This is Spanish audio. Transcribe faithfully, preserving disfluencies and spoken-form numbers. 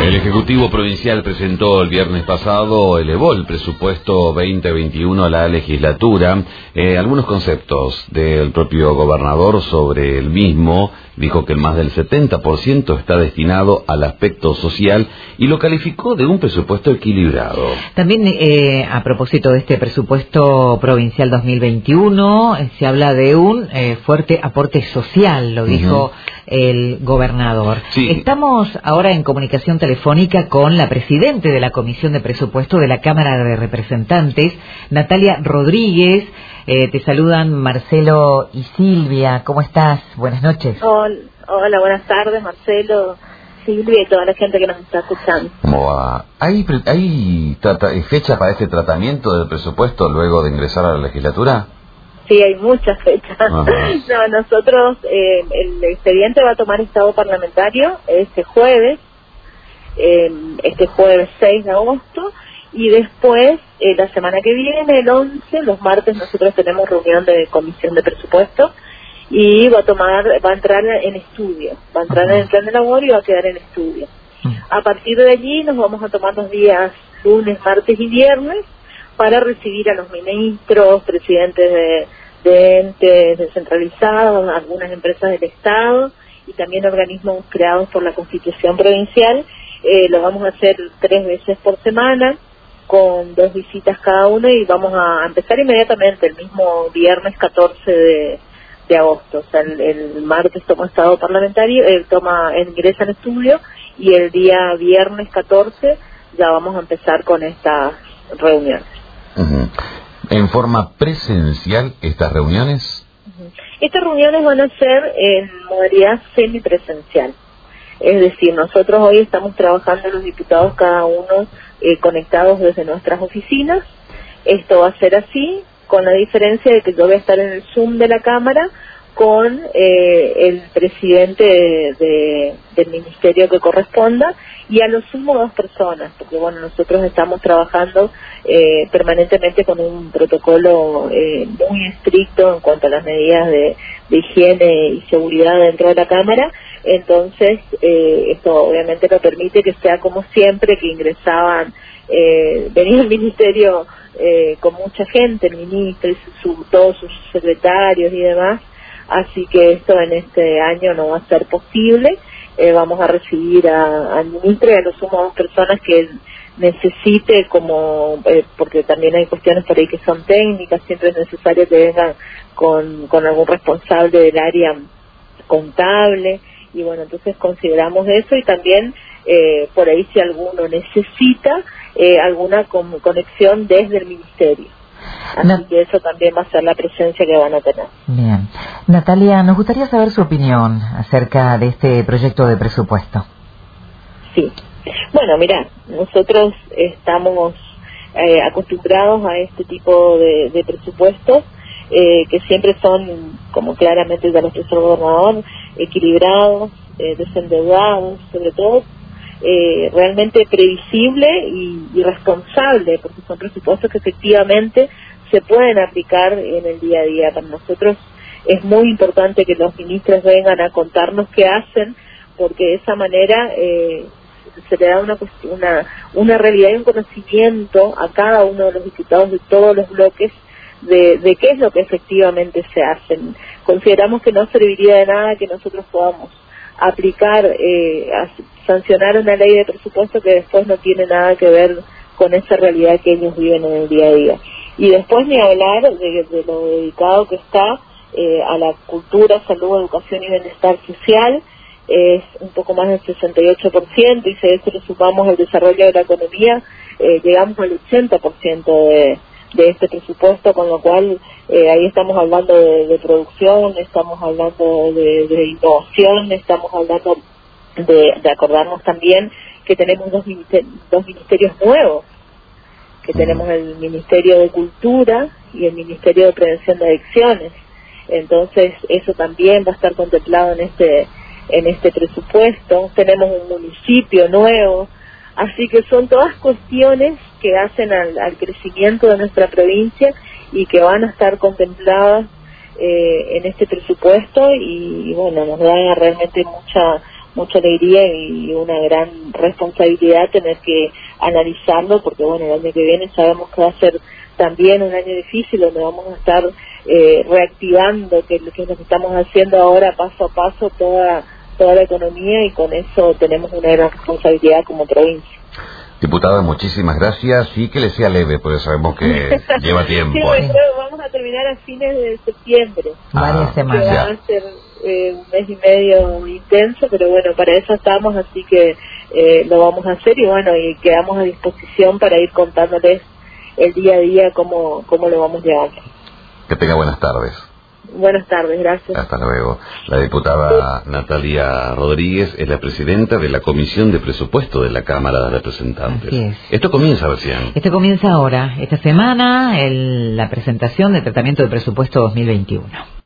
El Ejecutivo Provincial presentó el viernes pasado, elevó el presupuesto veinte veintiuno a la legislatura. Eh, algunos conceptos del propio gobernador sobre el mismo. Dijo que más del setenta por ciento está destinado al aspecto social y lo calificó de un presupuesto equilibrado. También eh, a propósito de este presupuesto provincial dos mil veintiuno, eh, se habla de un eh, fuerte aporte social, lo dijo uh-huh. el gobernador. Sí. Estamos ahora en comunicación telefónica con la presidente de la Comisión de Presupuesto de la Cámara de Representantes, Natalia Rodríguez. Eh, te saludan Marcelo y Silvia. ¿Cómo estás? Buenas noches. Hola, hola, buenas tardes, Marcelo, Silvia y toda la gente que nos está escuchando. ¿Cómo va? ¿Hay, hay trata, fecha para este tratamiento del presupuesto luego de ingresar a la legislatura? Sí, hay muchas fechas. No, nosotros, eh, el expediente va a tomar estado parlamentario este jueves, eh, este jueves seis de agosto, y después, eh, la semana que viene, el once, los martes, nosotros tenemos reunión de comisión de presupuesto, y va a tomar, va a entrar en estudio, va a entrar en el plan de labor y va a quedar en estudio. A partir de allí nos vamos a tomar los días lunes, martes y viernes para recibir a los ministros, presidentes de, de entes descentralizados, algunas empresas del Estado y también organismos creados por la Constitución Provincial. Eh, lo vamos a hacer tres veces por semana, con dos visitas cada uno, y vamos a empezar inmediatamente el mismo viernes catorce de, de agosto. O sea, el, el martes toma estado parlamentario, él toma, él ingresa en estudio, y el día viernes catorce ya vamos a empezar con estas reuniones. Uh-huh. ¿En forma presencial estas reuniones? Uh-huh. Estas reuniones van a ser en modalidad semipresencial. Es decir, nosotros hoy estamos trabajando los diputados cada uno eh, conectados desde nuestras oficinas. Esto va a ser así, con la diferencia de que yo voy a estar en el Zoom de la Cámara con eh, el presidente de, de, del ministerio que corresponda, y a lo sumo dos personas, porque bueno, nosotros estamos trabajando eh, permanentemente con un protocolo eh, muy estricto en cuanto a las medidas de, de higiene y seguridad dentro de la Cámara. Entonces, eh, esto obviamente no permite que sea como siempre, que ingresaban, eh, venía el ministerio eh, con mucha gente, el ministro y su, todos sus secretarios y demás, así que esto en este año no va a ser posible. Eh, vamos a recibir a, al ministro y a lo sumo dos personas que necesite, como eh, porque también hay cuestiones por ahí que son técnicas, siempre es necesario que vengan con, con algún responsable del área contable, y bueno, entonces consideramos eso, y también eh, por ahí si alguno necesita eh, alguna con, conexión desde el ministerio. Así no. que eso también va a ser la presencia que van a tener. Bien. Natalia, nos gustaría saber su opinión acerca de este proyecto de presupuesto. Sí. Bueno, mira, nosotros estamos eh, acostumbrados a este tipo de, de presupuestos, eh, que siempre son, como claramente ya lo expresó el gobernador, equilibrados, eh, desendeudados, sobre todo, Eh, realmente previsible y, y responsable, porque son presupuestos que efectivamente se pueden aplicar en el día a día. Para nosotros es muy importante que los ministros vengan a contarnos qué hacen, porque de esa manera eh, se le da una, una, una realidad y un conocimiento a cada uno de los diputados de todos los bloques de, de qué es lo que efectivamente se hace. Consideramos que no serviría de nada que nosotros podamos aplicar, eh, a sancionar una ley de presupuesto que después no tiene nada que ver con esa realidad que ellos viven en el día a día. Y después ni hablar de, de lo dedicado que está eh, a la cultura, salud, educación y bienestar social. Es un poco más del sesenta y ocho por ciento, y si a eso le sumamos el desarrollo de la economía, eh, llegamos al ochenta por ciento de de este presupuesto, con lo cual eh, ahí estamos hablando de, de producción, estamos hablando de, de innovación, estamos hablando de, de acordarnos también que tenemos dos ministerios, dos ministerios nuevos, que tenemos el Ministerio de Cultura y el Ministerio de Prevención de Adicciones. Entonces eso también va a estar contemplado en este en este presupuesto. Tenemos un municipio nuevo. Así que son todas cuestiones que hacen al, al crecimiento de nuestra provincia y que van a estar contempladas eh, en este presupuesto, y, y bueno, nos da realmente mucha mucha alegría y una gran responsabilidad tener que analizarlo, porque bueno, el año que viene sabemos que va a ser también un año difícil, donde vamos a estar eh, reactivando, que, que es lo que estamos haciendo ahora paso a paso, toda, toda la economía, y con eso tenemos una gran responsabilidad como provincia. Diputada, muchísimas gracias y que le sea leve, porque sabemos que lleva tiempo. Sí, bueno, vamos a terminar a fines de septiembre. Varias Ah, semanas. Va a ser eh, un mes y medio intenso, pero bueno, para eso estamos, así que eh, lo vamos a hacer y bueno, y quedamos a disposición para ir contándoles el día a día cómo, cómo lo vamos llevando. Que tenga buenas tardes. Buenas tardes, gracias. Hasta luego. La diputada Natalia Rodríguez es la presidenta de la Comisión de Presupuesto de la Cámara de Representantes. Así es. Esto comienza recién. Esto comienza ahora, esta semana, el, la presentación del tratamiento de presupuesto dos mil veintiuno.